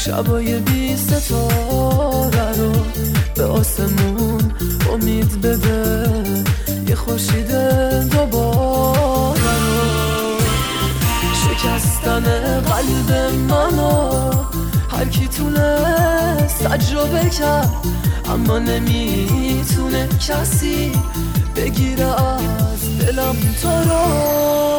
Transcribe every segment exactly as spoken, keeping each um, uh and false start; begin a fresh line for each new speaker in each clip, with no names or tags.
شبای بی ستاره رو به آسمون امید بده، یه خورشید دوباره رو. شکستن قلب منو هر کی تونست تجربه کرد، اما نمیتونه کسی بگیره از دلم تو رو.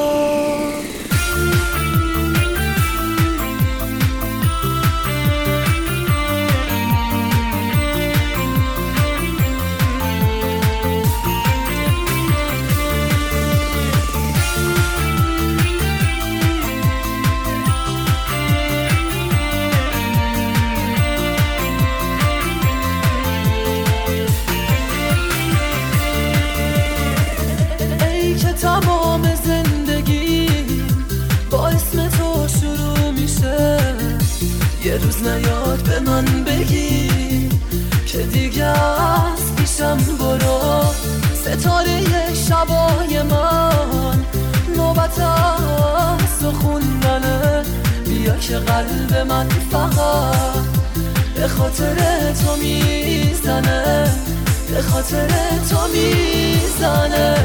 تمام زندگی با اسم تو شروع میشه، یه روز نیاد به من بگی که دیگه از پیشم برو. ستاره شبای من نوبت از تو خوندنه، بیا که قلب من فقط به خاطر تو میزنه، به خاطر تو میزنه.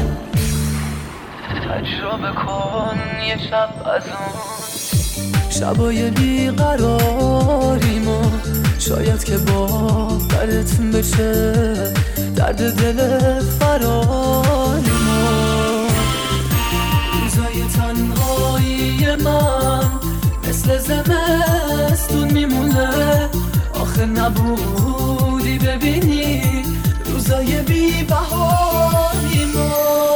تجربه کن یه شب از اون شبای بیقراریمو، شاید که باورت بشه درد دل فراریمو. روزای تنهایی من مثل زمستون میمونه، آخه نبودی ببینی روزای بی بهاریمو.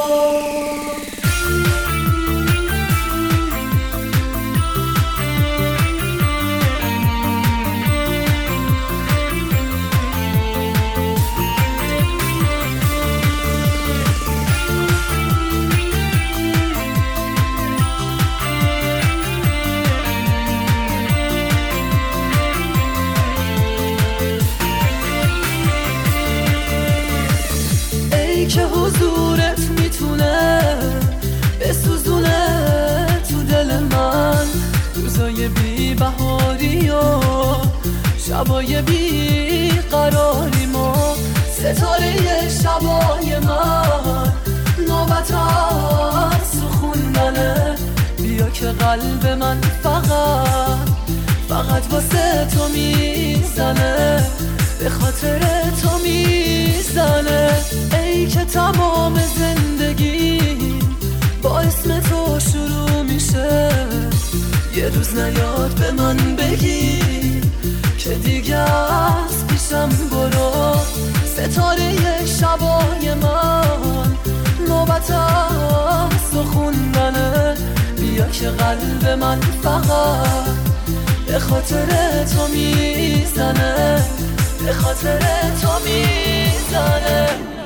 که حضورت میتونه بسوزونه تو دل من روزای بی بهاری و شبای بی قراریمو. ستاره شبای من نوبت از تو خوندنه، بیا که قلب من فقط فقط واسه تو میزنه، به خاطر تو میزنه. ای که تمام زندگی با اسم تو شروع میشه، یه روز نیاد به من بگی که دیگه از پیشم برو. ستاره شبای من نوبت از تو خوندنه، بیا که قلب من فقط به خاطر تو میزنه، به خاطر تو میزنه.